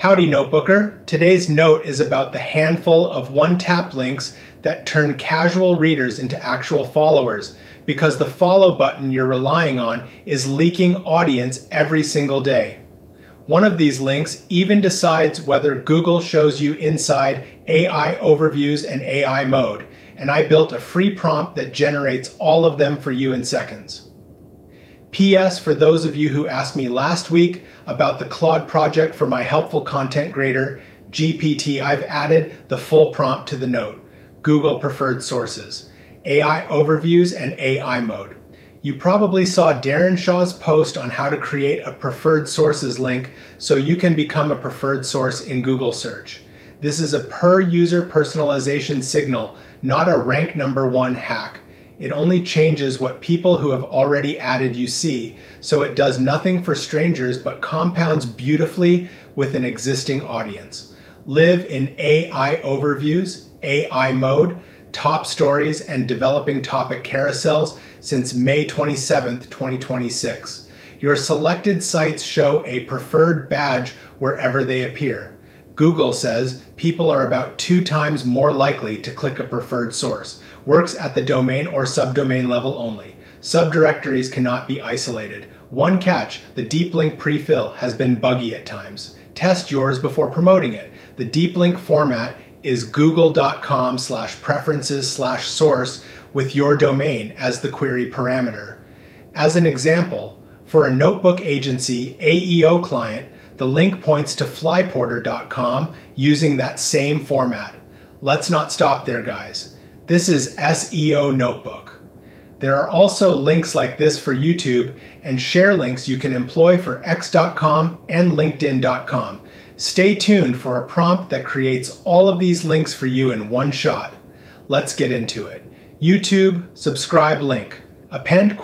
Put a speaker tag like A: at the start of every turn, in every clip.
A: Howdy, Notebooker. Today's note is about the handful of one-tap links that turn casual readers into actual followers, because the follow button you're relying on is leaking audience every single day. One of these links even decides whether Google shows you inside AI overviews and AI mode, and I built a free prompt that generates all of them for you in seconds. P.S. For those of you who asked me last week about the Claude project for my helpful content grader, GPT, I've added the full prompt to the note: Google preferred sources, AI overviews, and AI mode. You probably saw Darren Shaw's post on how to create a preferred sources link so you can become a preferred source in Google search. This is a per user personalization signal, not a rank number one hack. It only changes what people who have already added you see, so it does nothing for strangers but compounds beautifully with an existing audience. Live in AI overviews, AI mode, top stories, and developing topic carousels since May 27th, 2026. Your selected sites show a preferred badge wherever they appear. Google says people are about 2 times more likely to click a preferred source. Works at the domain or subdomain level only. Subdirectories cannot be isolated. One catch: the deep link prefill has been buggy at times. Test yours before promoting it. The deep link format is google.com/preferences/source with your domain as the query parameter. As an example, for a notebook agency AEO client, the link points to flyporter.com using that same format. Let's not stop there, guys. This is SEO Notebook. There are also links like this for YouTube and share links you can employ for X.com and LinkedIn.com. Stay tuned for a prompt that creates all of these links for you in one shot. Let's get into it. YouTube, subscribe link. Append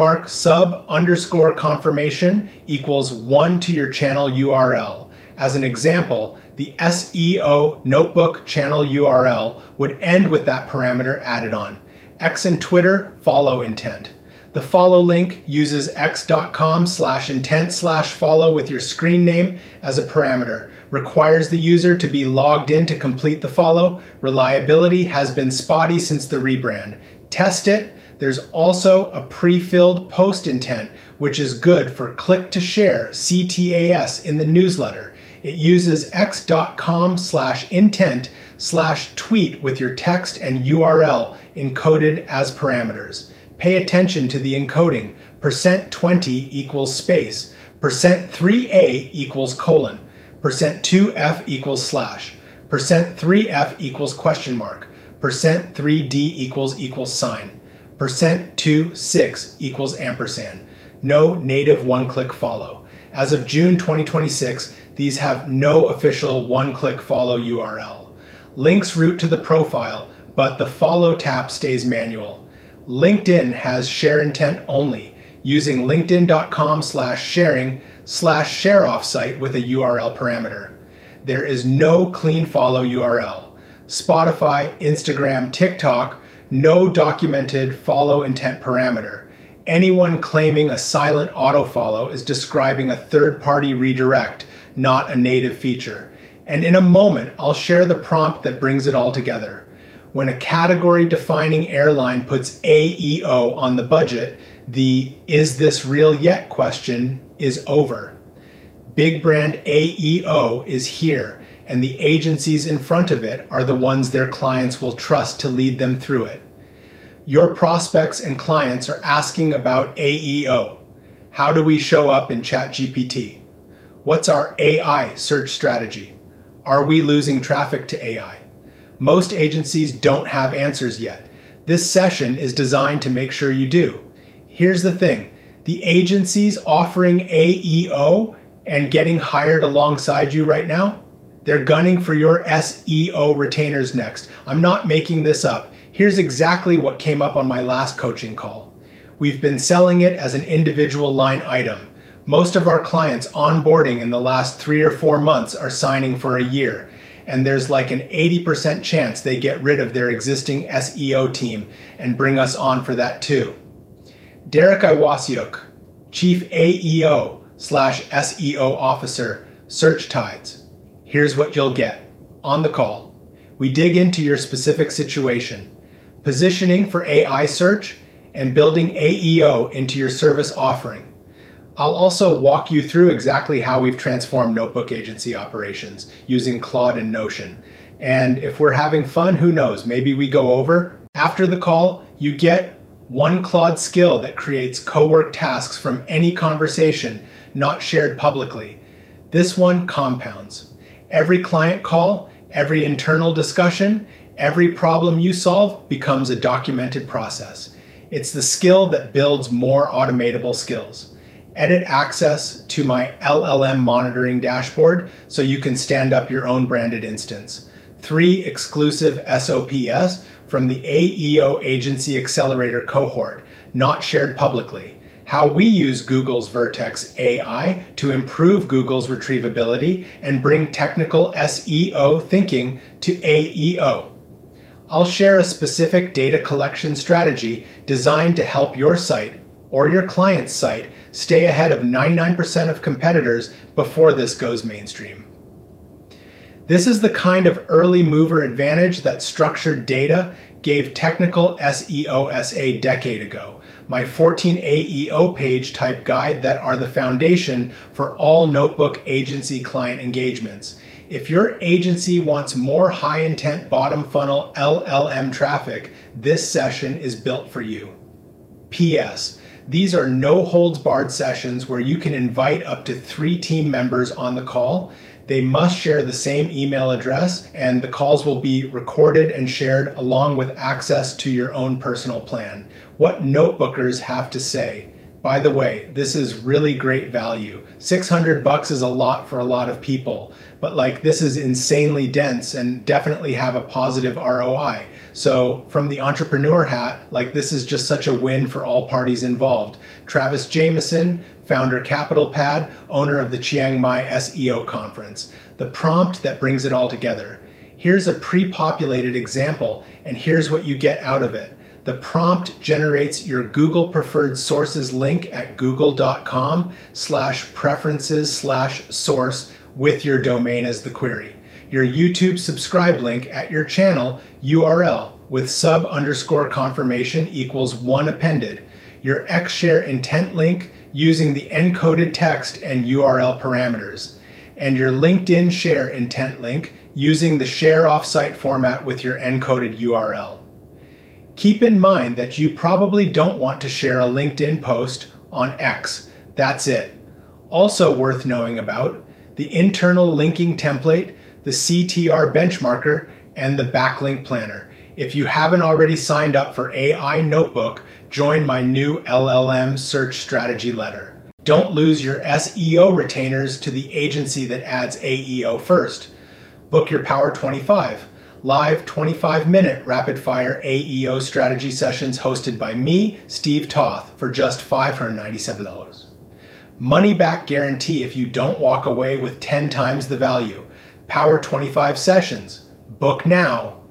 A: $sub_confirmation equals 1 to your channel URL. As an example, the SEO Notebook channel URL would end with that parameter added on. X and Twitter, follow intent. The follow link uses x.com/intent/follow with your screen name as a parameter. Requires the user to be logged in to complete the follow. Reliability has been spotty since the rebrand. Test it. There's also a pre-filled post intent, which is good for click to share, CTAS, in the newsletter. It uses x.com/intent/tweet with your text and URL encoded as parameters. Pay attention to the encoding. %20 equals space. %3a equals colon. %2f equals slash. %3f equals question mark. %3d equals sign. %26 equals ampersand. No native one-click follow. As of June 2026, these have no official one-click follow URL. Links route to the profile, but the follow tap stays manual. LinkedIn has share intent only, using linkedin.com/sharing/share-off site with a URL parameter. There is no clean follow URL. Spotify, Instagram, TikTok, no documented follow intent parameter. Anyone claiming a silent autofollow is describing a third-party redirect, not a native feature. And in a moment, I'll share the prompt that brings it all together. When a category-defining airline puts AEO on the budget, the "is this real yet" question is over. Big brand AEO is here, and the agencies in front of it are the ones their clients will trust to lead them through it. Your prospects and clients are asking about AEO. How do we show up in ChatGPT? What's our AI search strategy? Are we losing traffic to AI? Most agencies don't have answers yet. This session is designed to make sure you do. Here's the thing. The agencies offering AEO and getting hired alongside you right now, they're gunning for your SEO retainers next. I'm not making this up. Here's exactly what came up on my last coaching call. We've been selling it as an individual line item. Most of our clients onboarding in the last 3 or 4 months are signing for a year, and there's like an 80% chance they get rid of their existing SEO team and bring us on for that too. Derek Iwasiuk, Chief AEO/SEO Officer, Search Tides. Here's what you'll get. On the call, we dig into your specific situation, positioning for AI search, and building AEO into your service offering. I'll also walk you through exactly how we've transformed notebook agency operations using Claude and Notion. And if we're having fun, who knows, maybe we go over. After the call, you get one Claude skill that creates co-work tasks from any conversation not shared publicly. This one compounds. Every client call, every internal discussion, every problem you solve becomes a documented process. It's the skill that builds more automatable skills. Edit access to my LLM monitoring dashboard so you can stand up your own branded instance. 3 exclusive SOPs from the AEO Agency Accelerator cohort, not shared publicly. How we use Google's Vertex AI to improve Google's retrievability and bring technical SEO thinking to AEO. I'll share a specific data collection strategy designed to help your site or your client's site stay ahead of 99% of competitors before this goes mainstream. This is the kind of early mover advantage that structured data gave technical SEOs a decade ago. My 14 AEO page type guide that are the foundation for all notebook agency client engagements. If your agency wants more high intent bottom funnel LLM traffic, this session is built for you. P.S. These are no holds barred sessions where you can invite up to 3 team members on the call. They must share the same email address, and the calls will be recorded and shared along with access to your own personal plan. What notebookers have to say. By the way, this is really great value. $600 is a lot for a lot of people, but this is insanely dense and definitely have a positive ROI. So from the entrepreneur hat, this is just such a win for all parties involved. Travis Jameson, founder Capital Pad, owner of the Chiang Mai SEO conference. The prompt that brings it all together. Here's a pre-populated example, and here's what you get out of it. The prompt generates your Google preferred sources link at google.com/preferences/source with your domain as the query. Your YouTube subscribe link at your channel URL with sub_confirmation equals 1 appended. Your Xshare intent link using the encoded text and URL parameters. And your LinkedIn share intent link using the share offsite format with your encoded URL. Keep in mind that you probably don't want to share a LinkedIn post on X. That's it. Also worth knowing about, the internal linking template, the CTR benchmarker, and the backlink planner. If you haven't already signed up for AI Notebook, join my new LLM search strategy letter. Don't lose your SEO retainers to the agency that adds AEO first. Book your Power 25. Live 25-minute rapid-fire AEO strategy sessions hosted by me, Steve Toth, for just $597. Money-back guarantee if you don't walk away with 10 times the value. Power 25 sessions. Book now.